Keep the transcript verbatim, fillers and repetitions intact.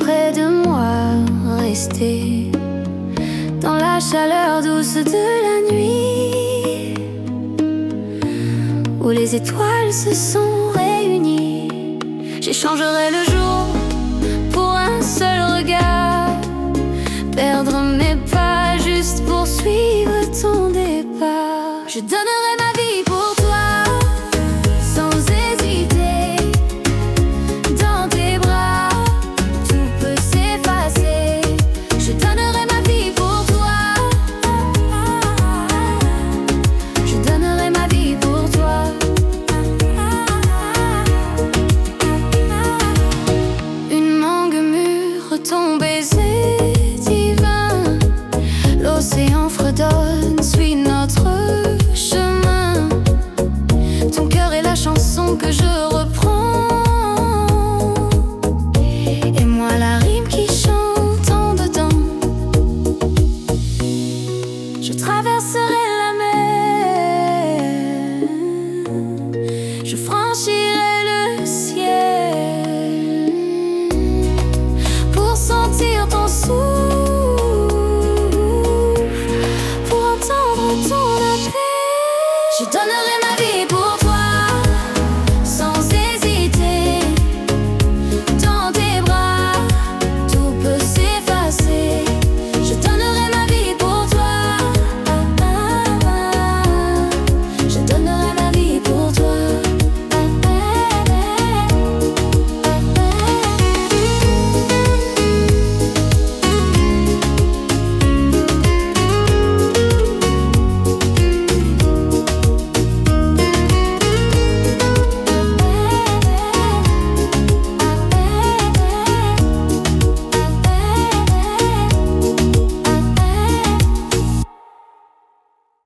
près de moi, rester dans la chaleur douce de la nuit, où les étoiles se sont réunies. J'échangerai le jour pour un seul regard, perdre mes pas juste pour suivre ton départ. Je donnerai ma vie pour toi, sans hésiter. Dans tes bras, tout peut s'effacer. Je donnerai ma vie pour toi. Je donnerai ma vie pour toi. Une mangue mûre tombée